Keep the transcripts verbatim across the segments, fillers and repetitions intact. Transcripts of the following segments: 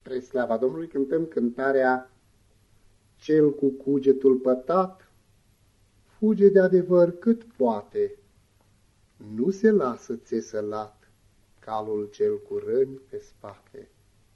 Spre slava Domnului cântăm cântarea Cel cu cugetul pătat fuge de adevăr cât poate, nu se lasă țesălat calul cel cu răni pe spate.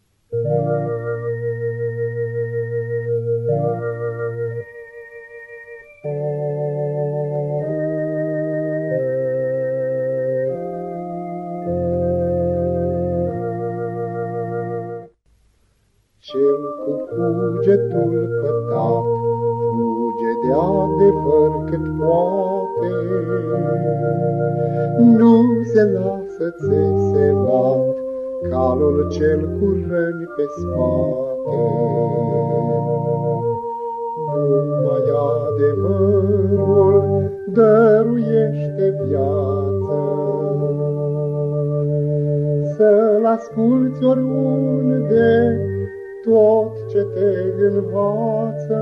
Cel cu cugetul pătat fuge de adevăr cât poate, nu se lasă țeselat calul cel cu răni pe spate. Numai adevărul dăruiește viață, să-l asculți oriunde tot ce te învață,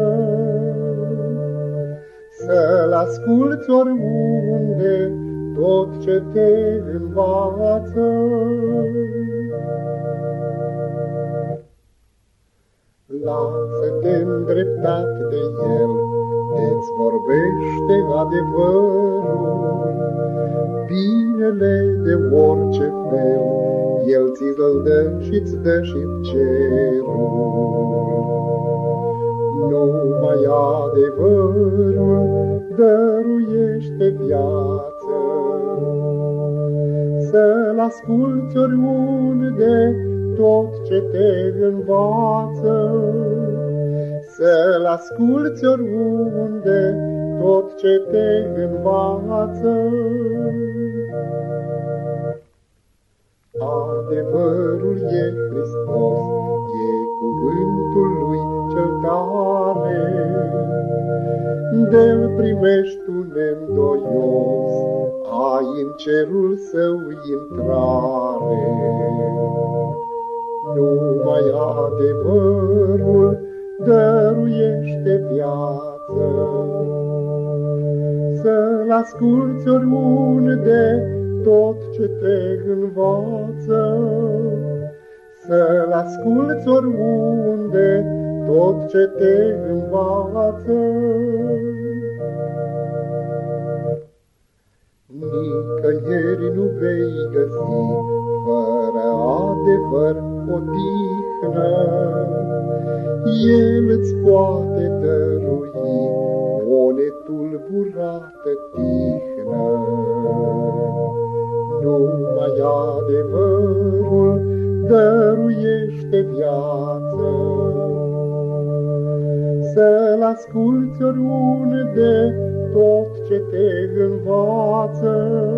să-l asculți oriunde tot ce te învață. Lasă-te îndreptat de el, de-ți vorbește adevărul, binele de orice fel, el ți-l dă și-ți dă și cerul. Numai adevărul dăruiește viață, să-l asculți oriunde tot ce te învață, să-l asculți oriunde tot ce te învață. Adevărul e Hristos, e cuvântul lui cel tare, de-l primești tu neîndoios, ai în cerul său intrare. Numai adevărul dăruiește viață, să-l asculți oriunde tot ce te învață, să-l asculți oriunde tot ce te învață. Nicăieri nu vei găsi fără adevăr odihnă, el îți poate dărui o netulburată tihnă. Numai adevărul dăruiește viață, să-l asculți oriunde tot ce te învață,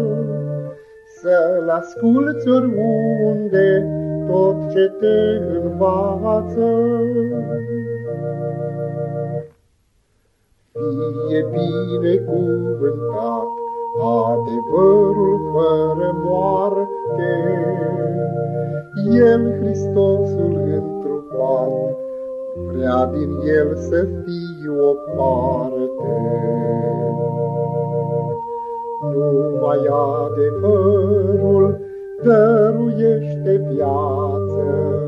să-l asculți oriunde tot ce te învață. Fie binecuvântat adevărul fără moarte, el, Hristosul întrupat, vrea din el să fii o parte. Numai adevărul dăruiește viață,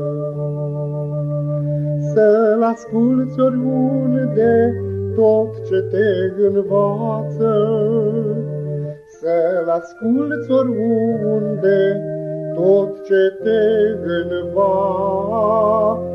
să-l asculți oriunde tot ce te învață, să-l asculți oriunde tot ce te învață.